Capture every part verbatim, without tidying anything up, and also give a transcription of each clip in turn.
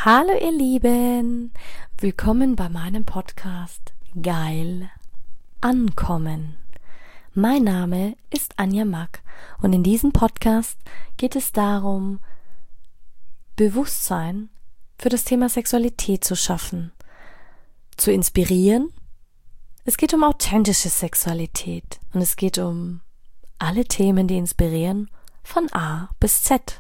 Hallo ihr Lieben, willkommen bei meinem Podcast Geil Ankommen. Mein Name ist Anja Mack und in diesem Podcast geht es darum, Bewusstsein für das Thema Sexualität zu schaffen, zu inspirieren. Es geht um authentische Sexualität und es geht um alle Themen, die inspirieren, von A bis Z.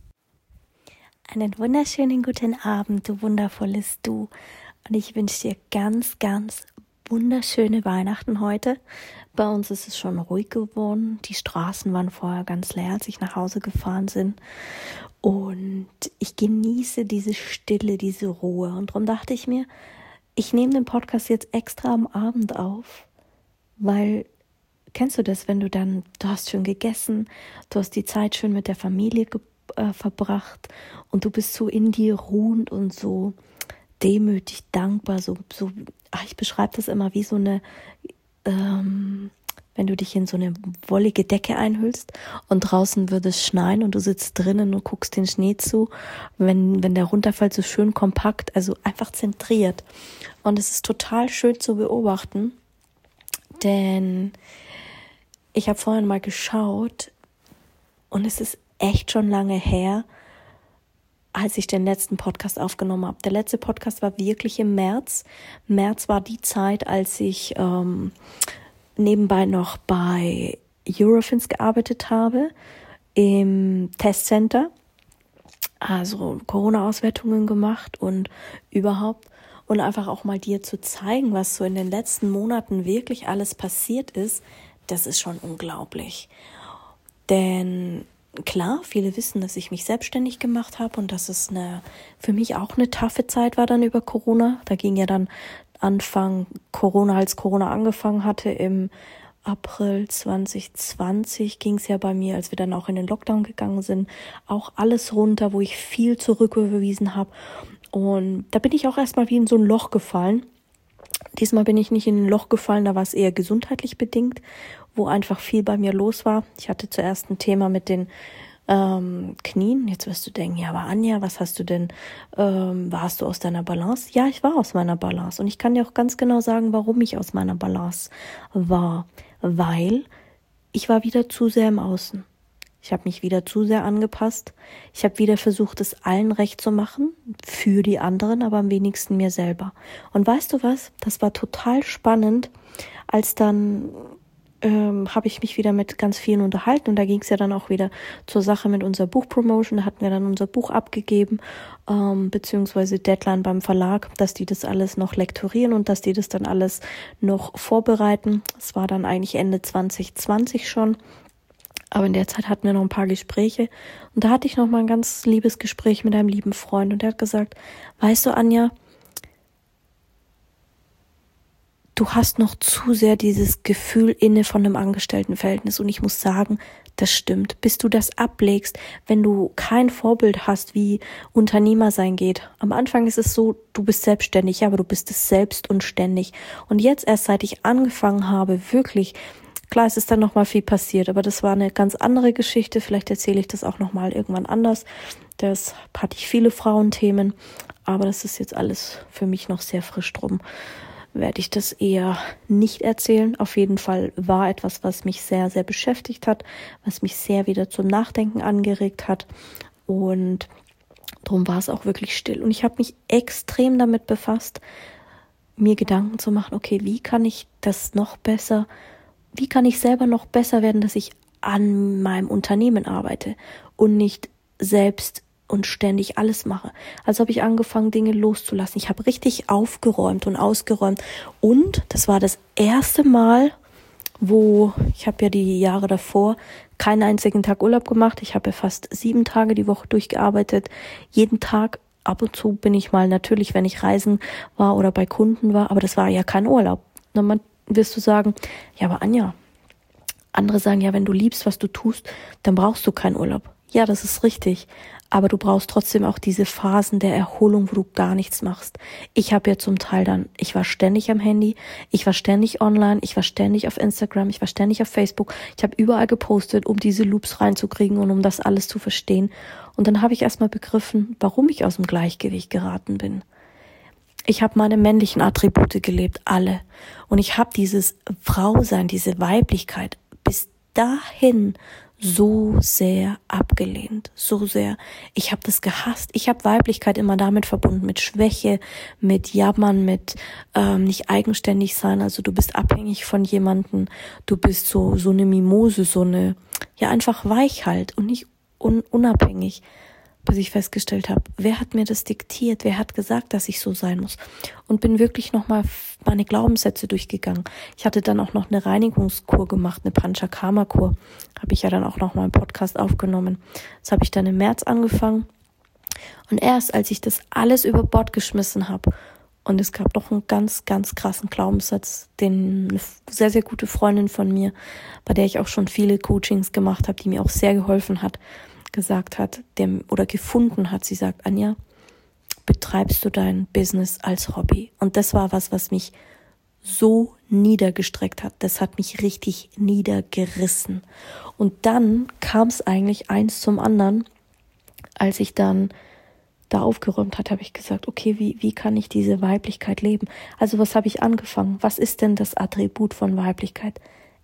Einen wunderschönen guten Abend, du wundervolles Du. Und ich wünsche dir ganz, ganz wunderschöne Weihnachten heute. Bei uns ist es schon ruhig geworden. Die Straßen waren vorher ganz leer, als ich nach Hause gefahren bin. Und ich genieße diese Stille, diese Ruhe. Und darum dachte ich mir, ich nehme den Podcast jetzt extra am Abend auf, weil, kennst du das, wenn du dann, du hast schön gegessen, du hast die Zeit schön mit der Familie ge- äh, verbracht und du bist so in dir ruhend und so demütig, dankbar, so, so ach, ich beschreibe das immer wie so eine, ähm, wenn du dich in so eine wollige Decke einhüllst und draußen würde es schneien und du sitzt drinnen und guckst den Schnee zu, wenn, wenn der runterfällt, so schön kompakt, also einfach zentriert. Und es ist total schön zu beobachten, denn ich habe vorhin mal geschaut und es ist echt schon lange her, als ich den letzten Podcast aufgenommen habe. Der letzte Podcast war wirklich im März. März war die Zeit, als ich ähm, nebenbei noch bei Eurofins gearbeitet habe, im Testcenter, also Corona-Auswertungen gemacht und überhaupt und einfach auch mal dir zu zeigen, was so in den letzten Monaten wirklich alles passiert ist, das ist schon unglaublich. Denn klar, viele wissen, dass ich mich selbstständig gemacht habe und dass es eine, für mich auch eine taffe Zeit war dann über Corona. Da ging ja dann Anfang Corona, als Corona angefangen hatte, im April zwanzig zwanzig ging es ja bei mir, als wir dann auch in den Lockdown gegangen sind, auch alles runter, wo ich viel zurücküberwiesen habe. Und da bin ich auch erstmal wie in so ein Loch gefallen. Diesmal bin ich nicht in ein Loch gefallen, da war es eher gesundheitlich bedingt, wo einfach viel bei mir los war. Ich hatte zuerst ein Thema mit den ähm, Knien. Jetzt wirst du denken, ja, aber Anja, was hast du denn, ähm, warst du aus deiner Balance? Ja, ich war aus meiner Balance und ich kann dir auch ganz genau sagen, warum ich aus meiner Balance war. Weil ich war wieder zu sehr im Außen. Ich habe mich wieder zu sehr angepasst. Ich habe wieder versucht, es allen recht zu machen, für die anderen, aber am wenigsten mir selber. Und weißt du was? Das war total spannend, als dann ähm, habe ich mich wieder mit ganz vielen unterhalten und da ging es ja dann auch wieder zur Sache mit unserer Buchpromotion. Da hatten wir dann unser Buch abgegeben, ähm, beziehungsweise Deadline beim Verlag, dass die das alles noch lektorieren und dass die das dann alles noch vorbereiten. Es war dann eigentlich Ende zwanzig zwanzig schon. Aber in der Zeit hatten wir noch ein paar Gespräche und da hatte ich noch mal ein ganz liebes Gespräch mit einem lieben Freund und der hat gesagt, weißt du Anja, du hast noch zu sehr dieses Gefühl inne von einem Angestelltenverhältnis und ich muss sagen, das stimmt. Bis du das ablegst, wenn du kein Vorbild hast, wie Unternehmer sein geht. Am Anfang ist es so, du bist selbstständig, ja, aber du bist es selbst und ständig. Und jetzt erst seit ich angefangen habe, wirklich. Klar, es ist dann nochmal viel passiert, aber das war eine ganz andere Geschichte. Vielleicht erzähle ich das auch nochmal irgendwann anders. Das hatte ich viele Frauenthemen, aber das ist jetzt alles für mich noch sehr frisch drum. Werde ich das eher nicht erzählen. Auf jeden Fall war etwas, was mich sehr, sehr beschäftigt hat, was mich sehr wieder zum Nachdenken angeregt hat und darum war es auch wirklich still. Und ich habe mich extrem damit befasst, mir Gedanken zu machen, okay, wie kann ich das noch besser Wie kann ich selber noch besser werden, dass ich an meinem Unternehmen arbeite und nicht selbst und ständig alles mache. Also habe ich angefangen, Dinge loszulassen. Ich habe richtig aufgeräumt und ausgeräumt. Und das war das erste Mal, wo, ich habe ja die Jahre davor keinen einzigen Tag Urlaub gemacht. Ich habe ja fast sieben Tage die Woche durchgearbeitet. Jeden Tag, ab und zu bin ich mal natürlich, wenn ich reisen war oder bei Kunden war, aber das war ja kein Urlaub. Man wirst du sagen, ja, aber Anja, andere sagen ja, wenn du liebst, was du tust, dann brauchst du keinen Urlaub. Ja, das ist richtig. Aber du brauchst trotzdem auch diese Phasen der Erholung, wo du gar nichts machst. Ich habe ja zum Teil dann, ich war ständig am Handy, ich war ständig online, ich war ständig auf Instagram, ich war ständig auf Facebook. Ich habe überall gepostet, um diese Loops reinzukriegen und um das alles zu verstehen. Und dann habe ich erstmal begriffen, warum ich aus dem Gleichgewicht geraten bin. Ich habe meine männlichen Attribute gelebt, alle. Und ich habe dieses Frausein, diese Weiblichkeit bis dahin so sehr abgelehnt, so sehr. Ich habe das gehasst. Ich habe Weiblichkeit immer damit verbunden, mit Schwäche, mit Jammern, mit ähm, nicht eigenständig sein. Also du bist abhängig von jemandem, du bist so so eine Mimose, so eine, ja einfach weich halt und nicht un- unabhängig. Bis ich festgestellt habe, wer hat mir das diktiert, wer hat gesagt, dass ich so sein muss, und bin wirklich nochmal meine Glaubenssätze durchgegangen. Ich hatte dann auch noch eine Reinigungskur gemacht, eine Panchakarma-Kur, habe ich ja dann auch nochmal im Podcast aufgenommen. Das habe ich dann im März angefangen, und erst als ich das alles über Bord geschmissen habe, und es gab noch einen ganz, ganz krassen Glaubenssatz, den eine sehr, sehr gute Freundin von mir, bei der ich auch schon viele Coachings gemacht habe, die mir auch sehr geholfen hat, gesagt hat, der, oder gefunden hat. Sie sagt, Anja, betreibst du dein Business als Hobby? Und das war was, was mich so niedergestreckt hat. Das hat mich richtig niedergerissen. Und dann kam es eigentlich eins zum anderen. Als ich dann da aufgeräumt hatte, habe ich gesagt, okay, wie, wie kann ich diese Weiblichkeit leben? Also was habe ich angefangen? Was ist denn das Attribut von Weiblichkeit?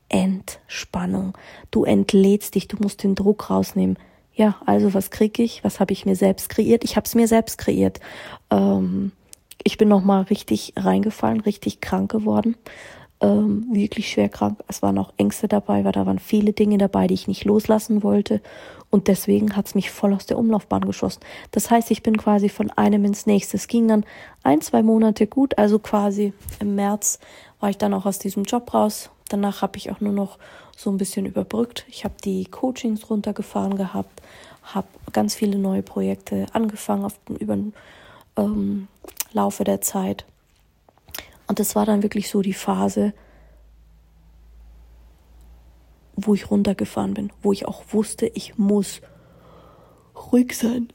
Entspannung. Du entlädst dich, du musst den Druck rausnehmen. Ja, also was kriege ich? Was habe ich mir selbst kreiert? Ich habe es mir selbst kreiert. Ähm, ich bin nochmal richtig reingefallen, richtig krank geworden. Ähm, wirklich schwer krank. Es waren auch Ängste dabei, weil da waren viele Dinge dabei, die ich nicht loslassen wollte. Und deswegen hat es mich voll aus der Umlaufbahn geschossen. Das heißt, ich bin quasi von einem ins nächste. Es ging dann ein, zwei Monate gut. Also quasi im März war ich dann auch aus diesem Job raus. Danach habe ich auch nur noch so ein bisschen überbrückt. Ich habe die Coachings runtergefahren gehabt, habe ganz viele neue Projekte angefangen auf den, über den ähm, Laufe der Zeit. Und das war dann wirklich so die Phase, wo ich runtergefahren bin, wo ich auch wusste, ich muss ruhig sein.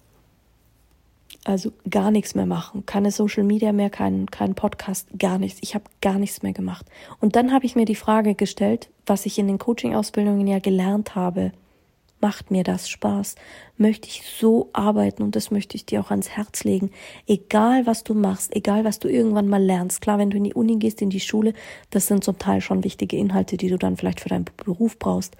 Also gar nichts mehr machen, keine Social Media mehr, kein, kein Podcast, gar nichts. Ich habe gar nichts mehr gemacht. Und dann habe ich mir die Frage gestellt, was ich in den Coaching-Ausbildungen ja gelernt habe, macht mir das Spaß? Möchte ich so arbeiten? Und das möchte ich dir auch ans Herz legen. Egal, was du machst, egal, was du irgendwann mal lernst. Klar, wenn du in die Uni gehst, in die Schule, das sind zum Teil schon wichtige Inhalte, die du dann vielleicht für deinen Beruf brauchst.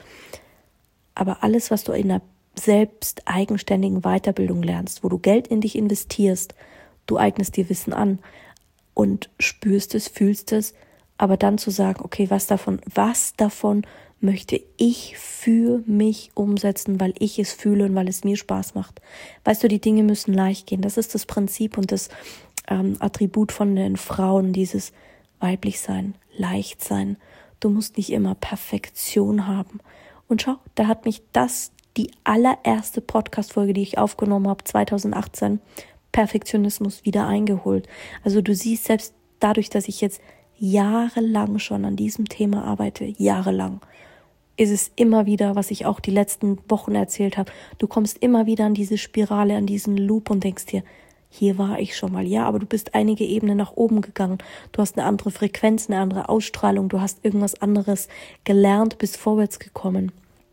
Aber alles, was du in der selbst eigenständigen Weiterbildung lernst, wo du Geld in dich investierst, du eignest dir Wissen an und spürst es, fühlst es, aber dann zu sagen, okay, was davon, was davon möchte ich für mich umsetzen, weil ich es fühle und weil es mir Spaß macht. Weißt du, die Dinge müssen leicht gehen. Das ist das Prinzip und das ähm, Attribut von den Frauen, dieses weiblich sein, leicht sein. Du musst nicht immer Perfektion haben. Und schau, da hat mich das die allererste Podcast-Folge, die ich aufgenommen habe, zwanzig achtzehn, Perfektionismus, wieder eingeholt. Also du siehst, selbst dadurch, dass ich jetzt jahrelang schon an diesem Thema arbeite, jahrelang, ist es immer wieder, was ich auch die letzten Wochen erzählt habe, du kommst immer wieder an diese Spirale, an diesen Loop und denkst dir, hier war ich schon mal. Ja, aber du bist einige Ebenen nach oben gegangen. Du hast eine andere Frequenz, eine andere Ausstrahlung, du hast irgendwas anderes gelernt, bist vorwärts gekommen.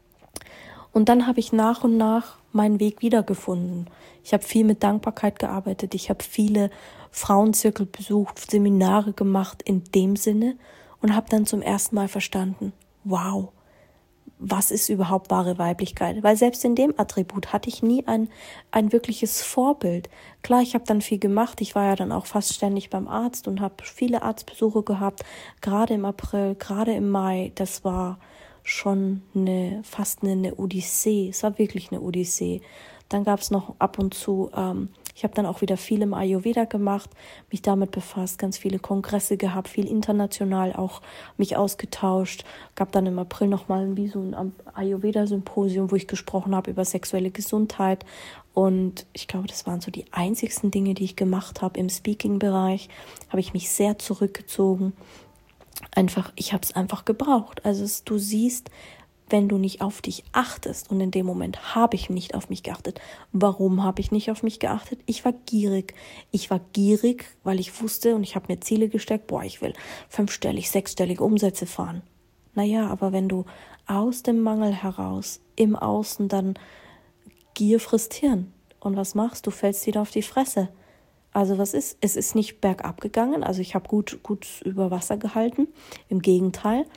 Und dann habe ich nach und nach meinen Weg wiedergefunden. Ich habe viel mit Dankbarkeit gearbeitet. Ich habe viele Frauenzirkel besucht, Seminare gemacht in dem Sinne und habe dann zum ersten Mal verstanden, wow, was ist überhaupt wahre Weiblichkeit? Weil selbst in dem Attribut hatte ich nie ein ein wirkliches Vorbild. Klar, ich habe dann viel gemacht. Ich war ja dann auch fast ständig beim Arzt und habe viele Arztbesuche gehabt, gerade im April, gerade im Mai. Das war schon eine fast eine, eine Odyssee. Es war wirklich eine Odyssee. Dann gab es noch ab und zu, ähm, ich habe dann auch wieder viel im Ayurveda gemacht, mich damit befasst, ganz viele Kongresse gehabt, viel international auch mich ausgetauscht. Gab dann im April nochmal wie so ein Ayurveda-Symposium, wo ich gesprochen habe über sexuelle Gesundheit. Und ich glaube, das waren so die einzigsten Dinge, die ich gemacht habe. Im Speaking-Bereich habe ich mich sehr zurückgezogen. Einfach, ich habe es einfach gebraucht. Also es, du siehst, wenn du nicht auf dich achtest, und in dem Moment habe ich nicht auf mich geachtet. Warum habe ich nicht auf mich geachtet? Ich war gierig. Ich war gierig, weil ich wusste und ich habe mir Ziele gesteckt, boah, ich will fünfstellig, sechsstellige Umsätze fahren. Naja, aber wenn du aus dem Mangel heraus, im Außen dann Gier frisst Hirn. Und was machst du? Fällst wieder auf die Fresse. Also was ist? Es ist nicht bergab gegangen, also ich habe gut, gut über Wasser gehalten. Im Gegenteil,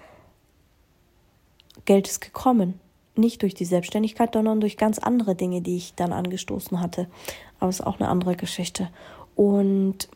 Geld ist gekommen. Nicht durch die Selbstständigkeit, sondern durch ganz andere Dinge, die ich dann angestoßen hatte. Aber es ist auch eine andere Geschichte. Und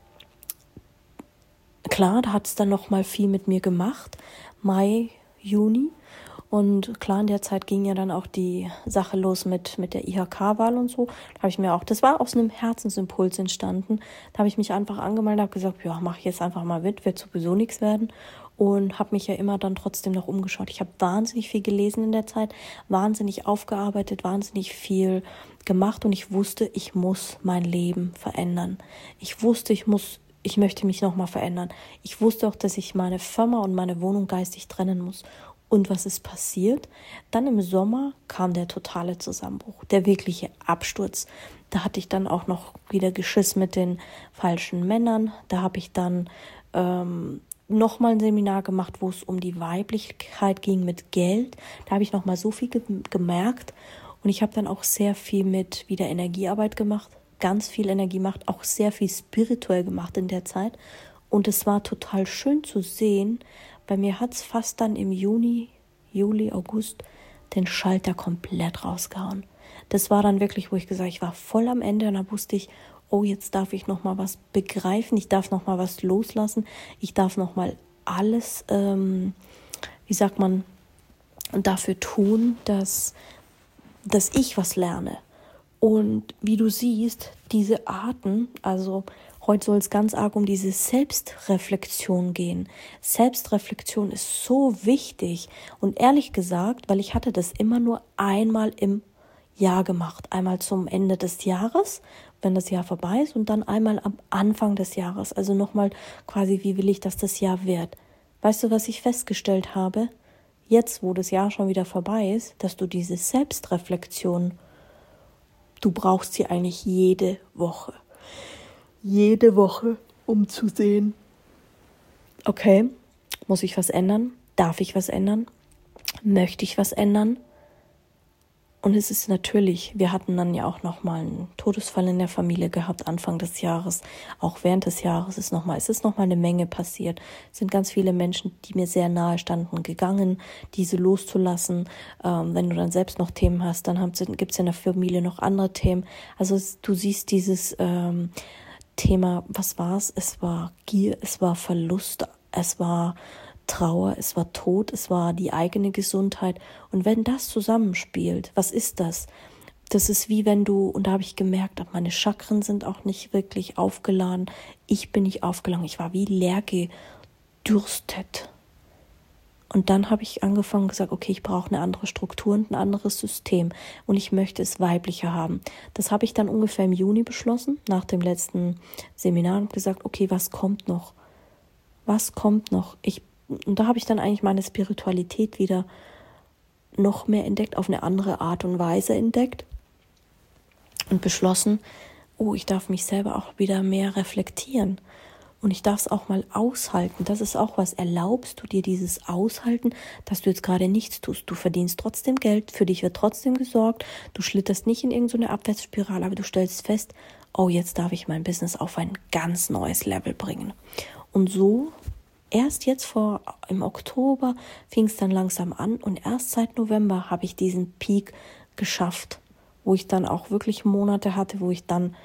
klar, da hat es dann nochmal viel mit mir gemacht. Mai, Juni. Und klar, in der Zeit ging ja dann auch die Sache los mit, mit der I H K-Wahl und so. Da habe ich mir auch, das war aus einem Herzensimpuls entstanden. Da habe ich mich einfach angemeldet, habe gesagt, ja, mache ich jetzt einfach mal mit, wird sowieso nichts werden. Und habe mich ja immer dann trotzdem noch umgeschaut. Ich habe wahnsinnig viel gelesen in der Zeit, wahnsinnig aufgearbeitet, wahnsinnig viel gemacht. Und ich wusste, ich muss mein Leben verändern. Ich wusste, ich muss, ich möchte mich nochmal verändern. Ich wusste auch, dass ich meine Firma und meine Wohnung geistig trennen muss. Und was ist passiert? Dann im Sommer kam der totale Zusammenbruch, der wirkliche Absturz. Da hatte ich dann auch noch wieder Geschiss mit den falschen Männern. Da habe ich dann ähm, nochmal ein Seminar gemacht, wo es um die Weiblichkeit ging mit Geld. Da habe ich nochmal so viel ge- gemerkt. Und ich habe dann auch sehr viel mit wieder Energiearbeit gemacht, ganz viel Energie gemacht, auch sehr viel spirituell gemacht in der Zeit. Und es war total schön zu sehen. Bei mir hat es fast dann im Juni, Juli, August den Schalter komplett rausgehauen. Das war dann wirklich, wo ich gesagt habe, ich war voll am Ende und da wusste ich, oh, jetzt darf ich noch mal was begreifen, ich darf noch mal was loslassen, ich darf noch mal alles, ähm, wie sagt man, dafür tun, dass, dass ich was lerne. Und wie du siehst, diese Arten, also heute soll es ganz arg um diese Selbstreflexion gehen. Selbstreflexion ist so wichtig. Und ehrlich gesagt, weil ich hatte das immer nur einmal im Jahr gemacht. Einmal zum Ende des Jahres, wenn das Jahr vorbei ist, und dann einmal am Anfang des Jahres. Also nochmal quasi, wie will ich, dass das Jahr wird. Weißt du, was ich festgestellt habe? Jetzt, wo das Jahr schon wieder vorbei ist, dass du diese Selbstreflexion, du brauchst sie eigentlich jede Woche. Jede Woche, um zu sehen, okay, muss ich was ändern? Darf ich was ändern? Möchte ich was ändern? Und es ist natürlich, wir hatten dann ja auch nochmal einen Todesfall in der Familie gehabt, Anfang des Jahres. Auch während des Jahres ist nochmal, es ist nochmal eine Menge passiert. Es sind ganz viele Menschen, die mir sehr nahe standen, gegangen, diese loszulassen. Ähm, wenn du dann selbst noch Themen hast, dann gibt es in der Familie noch andere Themen. Also es, du siehst dieses ähm, Thema, was war es? Es war Gier, es war Verlust, es war Trauer, es war Tod, es war die eigene Gesundheit. Und wenn das zusammenspielt, was ist das? Das ist wie wenn du, und da habe ich gemerkt, meine Chakren sind auch nicht wirklich aufgeladen. Ich bin nicht aufgeladen, ich war wie leer gedürstet. Und dann habe ich angefangen und gesagt, okay, ich brauche eine andere Struktur und ein anderes System. Und ich möchte es weiblicher haben. Das habe ich dann ungefähr im Juni beschlossen, nach dem letzten Seminar, und gesagt, okay, was kommt noch? Was kommt noch? Ich, und da habe ich dann eigentlich meine Spiritualität wieder noch mehr entdeckt, auf eine andere Art und Weise entdeckt und beschlossen, oh, ich darf mich selber auch wieder mehr reflektieren. Und ich darf es auch mal aushalten. Das ist auch was. Erlaubst du dir dieses Aushalten, dass du jetzt gerade nichts tust? Du verdienst trotzdem Geld, für dich wird trotzdem gesorgt. Du schlitterst nicht in irgendeine Abwärtsspirale, aber du stellst fest, oh, jetzt darf ich mein Business auf ein ganz neues Level bringen. Und so, erst jetzt vor im Oktober fing es dann langsam an. Und erst seit November habe ich diesen Peak geschafft, wo ich dann auch wirklich Monate hatte, wo ich dann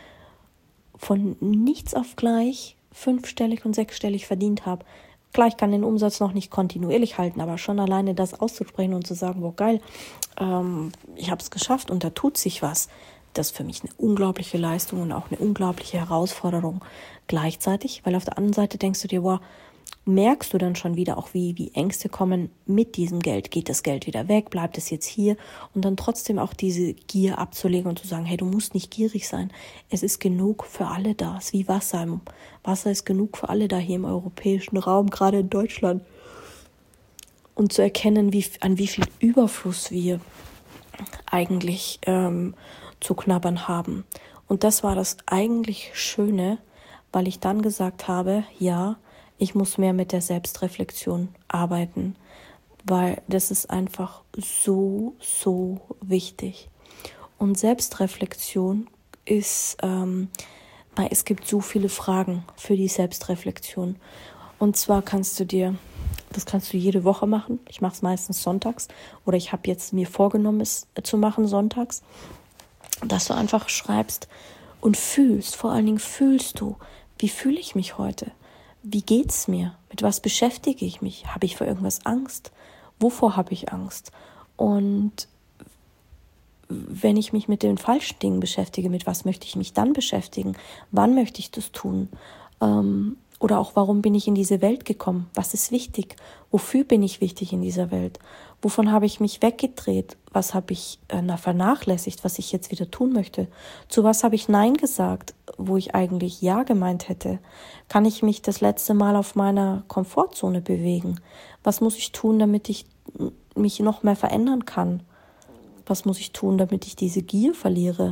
von nichts auf gleich fünfstellig und sechsstellig verdient habe. Klar, ich kann den Umsatz noch nicht kontinuierlich halten, aber schon alleine das auszusprechen und zu sagen, wow, geil, ähm, ich habe es geschafft und da tut sich was, das ist für mich eine unglaubliche Leistung und auch eine unglaubliche Herausforderung gleichzeitig, weil auf der anderen Seite denkst du dir, wow, merkst du dann schon wieder auch, wie, wie Ängste kommen mit diesem Geld. Geht das Geld wieder weg? Bleibt es jetzt hier? Und dann trotzdem auch diese Gier abzulegen und zu sagen, hey, du musst nicht gierig sein. Es ist genug für alle da. Es ist wie Wasser. Wasser ist genug für alle da hier im europäischen Raum, gerade in Deutschland. und zu erkennen, wie, an wie viel Überfluss wir eigentlich ähm, zu knabbern haben. Und das war das eigentlich Schöne, weil ich dann gesagt habe, ja, ich muss mehr mit der Selbstreflexion arbeiten, weil das ist einfach so, so wichtig. Und Selbstreflexion ist, ähm, es gibt so viele Fragen für die Selbstreflexion. Und zwar kannst du dir, das kannst du jede Woche machen. Ich mache es meistens sonntags oder ich habe jetzt mir vorgenommen, es zu machen sonntags, dass du einfach schreibst und fühlst, vor allen Dingen fühlst du, wie fühle ich mich heute? Wie geht's mir? Mit was beschäftige ich mich? Habe ich vor irgendwas Angst? Wovor habe ich Angst? Und wenn ich mich mit den falschen Dingen beschäftige, mit was möchte ich mich dann beschäftigen? Wann möchte ich das tun? Ähm, oder auch, warum bin ich in diese Welt gekommen? Was ist wichtig? Wofür bin ich wichtig in dieser Welt? Wovon habe ich mich weggedreht? Was habe ich äh, vernachlässigt, was ich jetzt wieder tun möchte? Zu was habe ich Nein gesagt, wo ich eigentlich Ja gemeint hätte? Kann ich mich das letzte Mal auf meiner Komfortzone bewegen? Was muss ich tun, damit ich mich noch mehr verändern kann? Was muss ich tun, damit ich diese Gier verliere?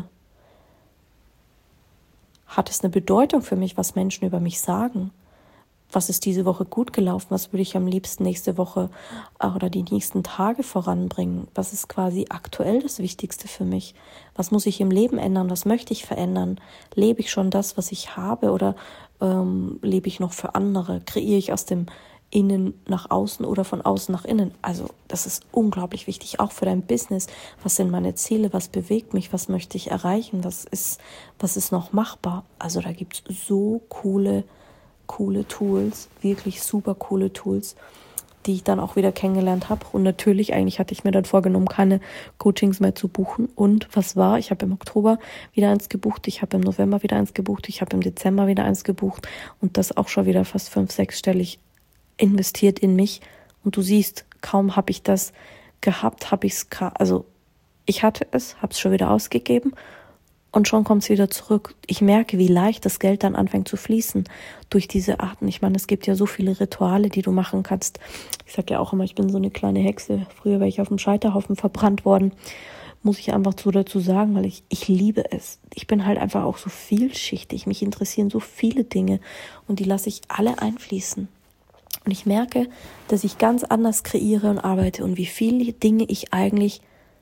Hat es eine Bedeutung für mich, was Menschen über mich sagen? Was ist diese Woche gut gelaufen? Was würde ich am liebsten nächste Woche oder die nächsten Tage voranbringen? Was ist quasi aktuell das Wichtigste für mich? Was muss ich im Leben ändern? Was möchte ich verändern? Lebe ich schon das, was ich habe, oder ähm, lebe ich noch für andere? Kreiere ich aus dem Innen nach außen oder von außen nach innen? Also das ist unglaublich wichtig, auch für dein Business. Was sind meine Ziele? Was bewegt mich? Was möchte ich erreichen? Was ist, was ist noch machbar? Also da gibt es so coole, coole Tools, wirklich super coole Tools, die ich dann auch wieder kennengelernt habe. Und natürlich, eigentlich hatte ich mir dann vorgenommen, keine Coachings mehr zu buchen. Und was war? Ich habe im Oktober wieder eins gebucht, ich habe im November wieder eins gebucht, ich habe im Dezember wieder eins gebucht und das auch schon wieder fast fünf-, sechsstellig investiert in mich. Und du siehst, kaum habe ich das gehabt, habe ich es, also ich hatte es, habe es schon wieder ausgegeben und schon kommt es wieder zurück. Ich merke, wie leicht das Geld dann anfängt zu fließen durch diese Arten. Ich meine, es gibt ja so viele Rituale, die du machen kannst. Ich sage ja auch immer, ich bin so eine kleine Hexe. Früher wäre ich auf dem Scheiterhaufen verbrannt worden. Muss ich einfach so dazu sagen, weil ich, ich liebe es. Ich bin halt einfach auch so vielschichtig. Mich interessieren so viele Dinge und die lasse ich alle einfließen. Und ich merke, dass ich ganz anders kreiere und arbeite und wie viele Dinge ich eigentlich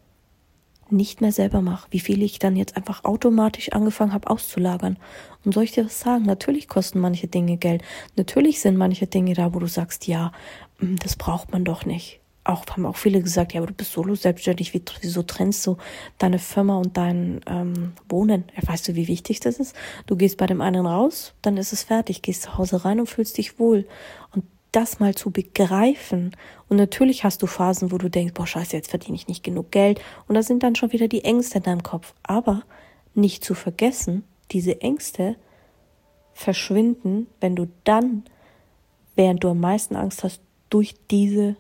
nicht mehr selber mache. Wie viele ich dann jetzt einfach automatisch angefangen habe auszulagern. Und soll ich dir was sagen? Natürlich kosten manche Dinge Geld. Natürlich sind manche Dinge da, wo du sagst, ja, das braucht man doch nicht. Auch haben auch viele gesagt, ja, aber du bist solo selbstständig, wieso trennst du deine Firma und dein ähm, Wohnen? Ja, weißt du, wie wichtig das ist? Du gehst bei dem einen raus, dann ist es fertig, gehst zu Hause rein und fühlst dich wohl. Und das mal zu begreifen. Und natürlich hast du Phasen, wo du denkst, boah, scheiße, jetzt verdiene ich nicht genug Geld. Und da sind dann schon wieder die Ängste in deinem Kopf. Aber nicht zu vergessen, diese Ängste verschwinden, wenn du dann, während du am meisten Angst hast, durch diese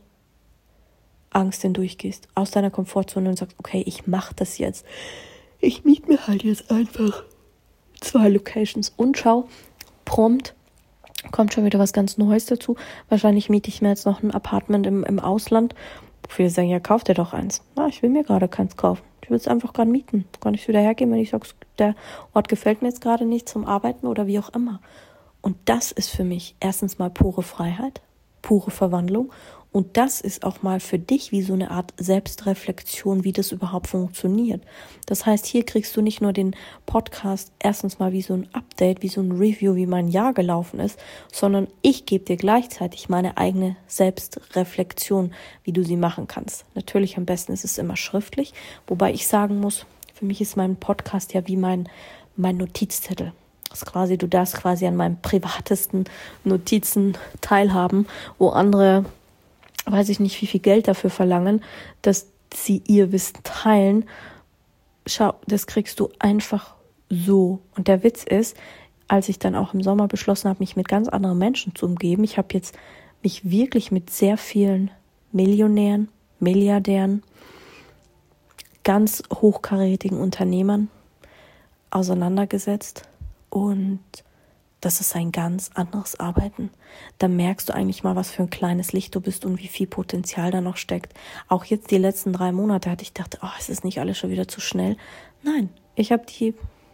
Angst hindurchgehst, aus deiner Komfortzone und sagst, okay, ich mache das jetzt. Ich miete mir halt jetzt einfach zwei Locations und schau, prompt kommt schon wieder was ganz Neues dazu. Wahrscheinlich miete ich mir jetzt noch ein Apartment im, im Ausland. Viele sagen, ja, kauf dir doch eins. Na, ich will mir gerade keins kaufen. Ich will es einfach gerade mieten. Kann ich es wieder hergeben, wenn ich sage, der Ort gefällt mir jetzt gerade nicht zum Arbeiten oder wie auch immer. Und das ist für mich erstens mal pure Freiheit, pure Verwandlung. Und das ist auch mal für dich wie so eine Art Selbstreflexion, wie das überhaupt funktioniert. Das heißt, hier kriegst du nicht nur den Podcast erstens mal wie so ein Update, wie so ein Review, wie mein Jahr gelaufen ist, sondern ich gebe dir gleichzeitig meine eigene Selbstreflexion, wie du sie machen kannst. Natürlich am besten ist es immer schriftlich, wobei ich sagen muss, für mich ist mein Podcast ja wie mein, mein Notizzettel. Das ist quasi, du darfst quasi an meinem privatesten Notizen teilhaben, wo andere, weiß ich nicht, wie viel Geld dafür verlangen, dass sie ihr Wissen teilen. Schau, das kriegst du einfach so. Und der Witz ist, als ich dann auch im Sommer beschlossen habe, mich mit ganz anderen Menschen zu umgeben, ich habe jetzt mich wirklich mit sehr vielen Millionären, Milliardären, ganz hochkarätigen Unternehmern auseinandergesetzt und das ist ein ganz anderes Arbeiten. Da merkst du eigentlich mal, was für ein kleines Licht du bist und wie viel Potenzial da noch steckt. Auch jetzt die letzten drei Monate hatte ich gedacht, oh, es ist nicht alles schon wieder zu schnell. Nein, ich habe die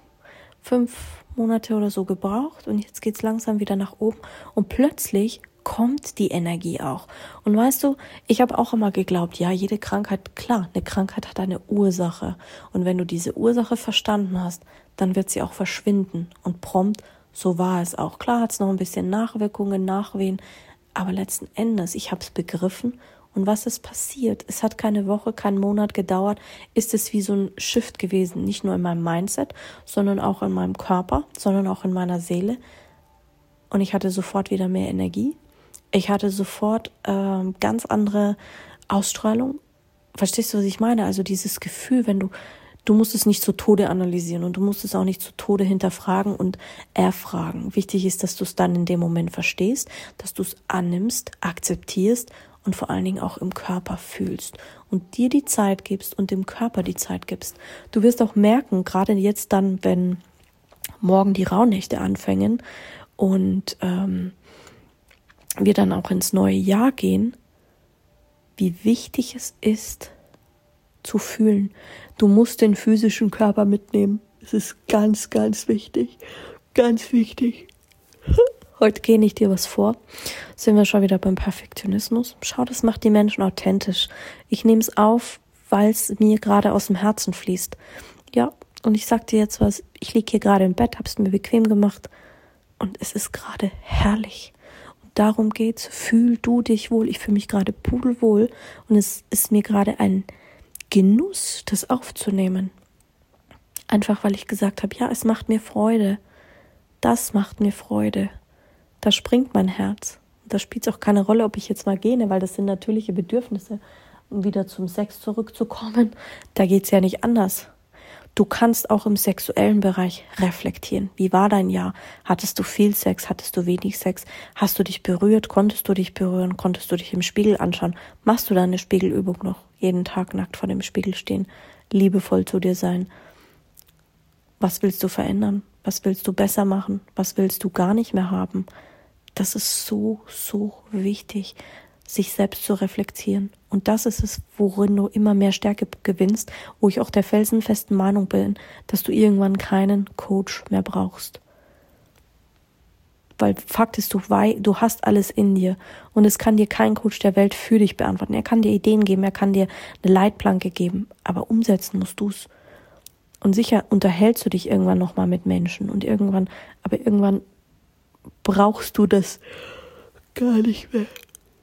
fünf Monate oder so gebraucht und jetzt geht's langsam wieder nach oben und plötzlich kommt die Energie auch. Und weißt du, ich habe auch immer geglaubt, ja, jede Krankheit, klar, eine Krankheit hat eine Ursache. Und wenn du diese Ursache verstanden hast, dann wird sie auch verschwinden und prompt. So war es auch. Klar hat es noch ein bisschen Nachwirkungen, Nachwehen, aber letzten Endes, ich habe es begriffen. Und was ist passiert? Es hat keine Woche, keinen Monat gedauert, ist es wie so ein Shift gewesen. Nicht nur in meinem Mindset, sondern auch in meinem Körper, sondern auch in meiner Seele. Und ich hatte sofort wieder mehr Energie. Ich hatte sofort ähm, ganz andere Ausstrahlung. Verstehst du, was ich meine? Also dieses Gefühl, wenn du Du musst es nicht zu Tode analysieren und du musst es auch nicht zu Tode hinterfragen und erfragen. Wichtig ist, dass du es dann in dem Moment verstehst, dass du es annimmst, akzeptierst und vor allen Dingen auch im Körper fühlst und dir die Zeit gibst und dem Körper die Zeit gibst. Du wirst auch merken, gerade jetzt dann, wenn morgen die Rauhnächte anfangen und ähm, wir dann auch ins neue Jahr gehen, wie wichtig es ist, zu fühlen. Du musst den physischen Körper mitnehmen. Es ist ganz, ganz wichtig. Ganz wichtig. Heute gehe ich dir was vor. Sind wir schon wieder beim Perfektionismus. Schau, das macht die Menschen authentisch. Ich nehme es auf, weil es mir gerade aus dem Herzen fließt. Ja, und ich sag dir jetzt was. Ich liege hier gerade im Bett, hab's mir bequem gemacht und es ist gerade herrlich. Und darum geht's. Fühl du dich wohl. Ich fühle mich gerade pudelwohl und es ist mir gerade ein Genuss, das aufzunehmen. Einfach, weil ich gesagt habe, ja, es macht mir Freude. Das macht mir Freude. Da springt mein Herz. Da spielt es auch keine Rolle, ob ich jetzt mal gähne, weil das sind natürliche Bedürfnisse. Um wieder zum Sex zurückzukommen, da geht es ja nicht anders. Du kannst auch im sexuellen Bereich reflektieren. Wie war dein Jahr? Hattest du viel Sex? Hattest du wenig Sex? Hast du dich berührt? Konntest du dich berühren? Konntest du dich im Spiegel anschauen? Machst du da eine Spiegelübung noch? Jeden Tag nackt vor dem Spiegel stehen, liebevoll zu dir sein. Was willst du verändern? Was willst du besser machen? Was willst du gar nicht mehr haben? Das ist so, so wichtig, sich selbst zu reflektieren. Und das ist es, worin du immer mehr Stärke gewinnst, wo ich auch der felsenfesten Meinung bin, dass du irgendwann keinen Coach mehr brauchst. Weil Fakt ist, du, wei- du hast alles in dir und es kann dir kein Coach der Welt für dich beantworten. Er kann dir Ideen geben, er kann dir eine Leitplanke geben, aber umsetzen musst du es. Und sicher unterhältst du dich irgendwann nochmal mit Menschen und irgendwann, aber irgendwann brauchst du das gar nicht mehr.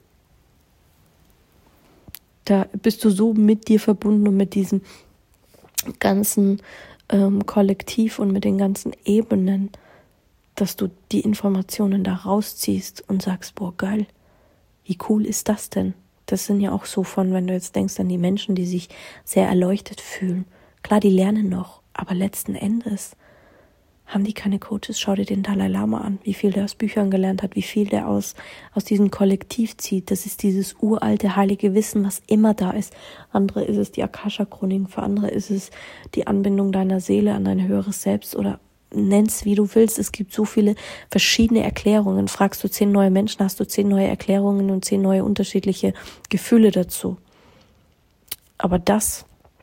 Da bist du so mit dir verbunden und mit diesem ganzen ähm, Kollektiv und mit den ganzen Ebenen, dass du die Informationen da rausziehst und sagst, boah, geil, wie cool ist das denn? Das sind ja auch so von, wenn du jetzt denkst an die Menschen, die sich sehr erleuchtet fühlen. Klar, die lernen noch, aber letzten Endes haben die keine Coaches. Schau dir den Dalai Lama an, wie viel der aus Büchern gelernt hat, wie viel der aus, aus diesem Kollektiv zieht. Das ist dieses uralte, heilige Wissen, was immer da ist. Andere ist es die Akasha-Chroniken, für andere ist es die Anbindung deiner Seele an dein höheres Selbst oder nenn's wie du willst. Es gibt so viele verschiedene Erklärungen. Fragst du zehn neue Menschen, hast du zehn neue Erklärungen und zehn neue unterschiedliche Gefühle dazu. Aber das,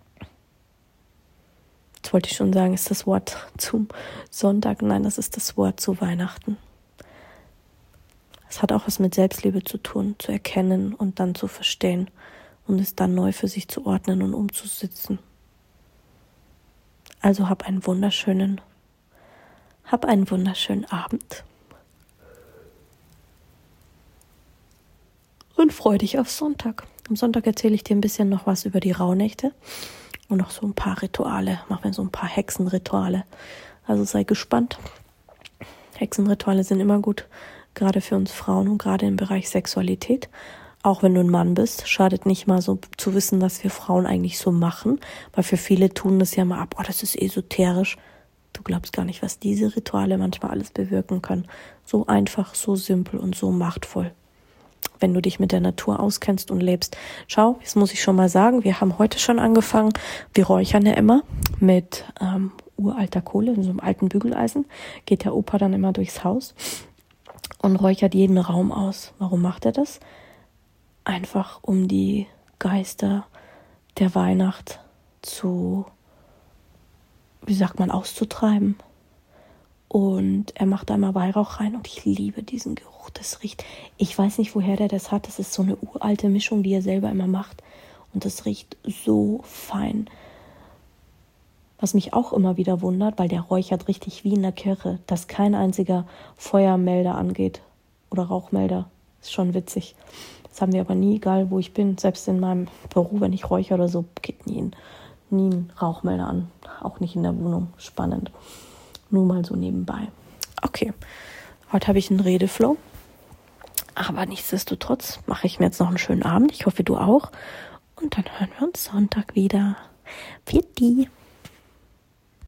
jetzt wollte ich schon sagen, ist das Wort zum Sonntag. Nein, das ist das Wort zu Weihnachten. Es hat auch was mit Selbstliebe zu tun, zu erkennen und dann zu verstehen und es dann neu für sich zu ordnen und umzusetzen. Also hab einen wunderschönen, hab einen wunderschönen Abend und freu dich auf Sonntag. Am Sonntag erzähle ich dir ein bisschen noch was über die Rauhnächte. Und noch so ein paar Rituale, machen wir so ein paar Hexenrituale. Also sei gespannt. Hexenrituale sind immer gut, gerade für uns Frauen und gerade im Bereich Sexualität. Auch wenn du ein Mann bist, schadet nicht mal so zu wissen, was wir Frauen eigentlich so machen. Weil für viele tun das ja mal ab, oh, das ist esoterisch. Du glaubst gar nicht, was diese Rituale manchmal alles bewirken können. So einfach, so simpel und so machtvoll. Wenn du dich mit der Natur auskennst und lebst. Schau, jetzt muss ich schon mal sagen, wir haben heute schon angefangen, wir räuchern ja immer mit ähm, uralter Kohle, in so einem alten Bügeleisen, geht der Opa dann immer durchs Haus und räuchert jeden Raum aus. Warum macht er das? Einfach um die Geister der Weihnacht zu, wie sagt man, auszutreiben. Und er macht da immer Weihrauch rein und ich liebe diesen Geruch. Das riecht, ich weiß nicht, woher der das hat. Das ist so eine uralte Mischung, die er selber immer macht. Und das riecht so fein. Was mich auch immer wieder wundert, weil der räuchert richtig wie in der Kirche, dass kein einziger Feuermelder angeht oder Rauchmelder. Ist schon witzig. Das haben wir aber nie, egal wo ich bin. Selbst in meinem Büro, wenn ich räuchere oder so, geht nie ein, nie ein Rauchmelder an. Auch nicht in der Wohnung. Spannend. Nur mal so nebenbei. Okay, heute habe ich einen Redeflow. Aber nichtsdestotrotz mache ich mir jetzt noch einen schönen Abend. Ich hoffe, du auch. Und dann hören wir uns Sonntag wieder. Pfiat die.